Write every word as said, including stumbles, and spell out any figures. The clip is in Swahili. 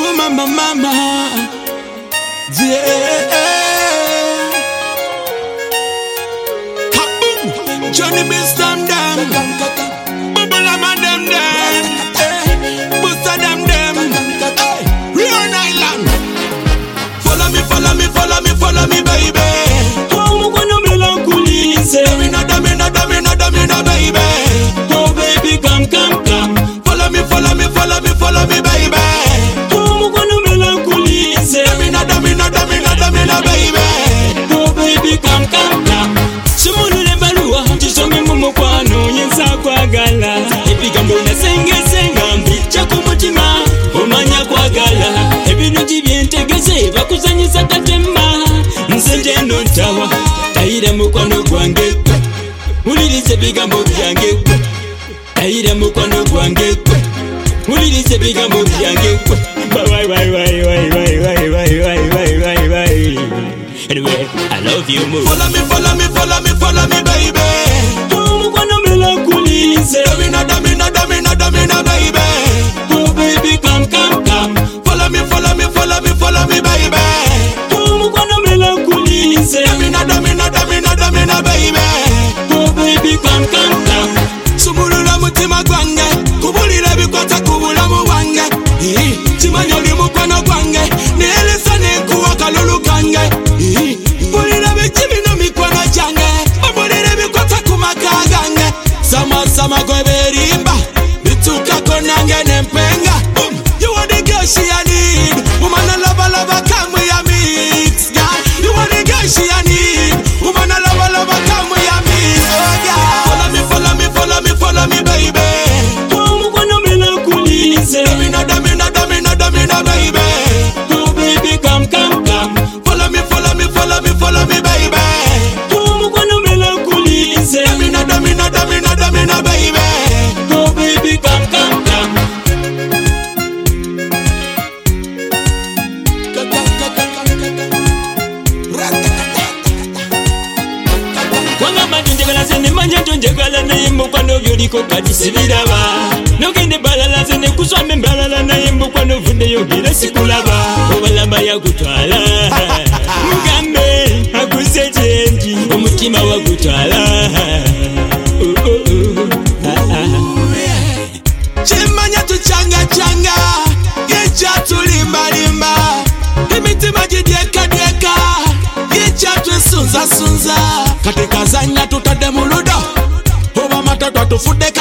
mama mama yeah. Kaboom. Johnny Beast them them Bubble man them them Busta them them Rion Island. Follow me, follow me, follow me, follow me baby. Oh mkono melancholy say Damina, damina, damina, damina baby. Oh baby come come come. Follow me, follow me, follow me, follow me baby. Oh mkono melancholy say Damina, damina, damina, damina baby. Oh baby come come come. Sumulule baluwa chisome mumukwano yensa kwagala. Ebigambo nasenge senga mbicha kumutima omanya kwagala. Ebintu byentegese bakuzanyisa tatema nsenje nontawa tayira mukwano gwange ulirize bigambo byange tayira mukwano gwange ulirize bigambo byange bye bye bye bye bye bye bye bye bye bye bye. Anyway, I love you more. Follow me, follow me, follow me, follow me baby. Oh mukwano melancholy say Damina, damina, damina, damina baby. oh baby come come come. Follow me, follow me, follow me, follow me baby. Oh mukwano melancholy say Damina, damina, damina, damina baby. oh baby come come come. Sumulula mutima gwange kubulira bikwata kubula mu wange kimanyo li mukwano gwange nelesa nekuwa kalulu kange bulira bikibino mikwano gyange babulira bikwata ku maka gange sama sama gwe berimba bitukako nange nempenga. You are the girl she a need, woman a love a love a come with a mix, girl. You are the girl she a need, woman a love a love a come with a mix, oh girl. Follow me, follow me, follow me, follow me, baby. Oh mukwano melancholy say Damina, damina, damina, damina, baby. oh baby come come come. Follow me, follow me, follow me, follow me, baby. Oh mukwano melancholy say Damina, damina, damina, damina, baby. oh baby come come come. Wanga madinjagala zene manja tonjagala naye mukwano byoliko kati sibiraba. Nogende balala zene kuswame mbalala naye mukwano vuddeyo gira sikulaba. Obalamba yakutwala mugambe akuse kyenji omutima wagutwala. Oh, oh, oh. Ah, ah. Chimanya tuchanga changa Yecha tulimba limba Imitima jidyeka dyeka Yecha tusunza sunza Katika zanya tutade muludo Oba matata tufude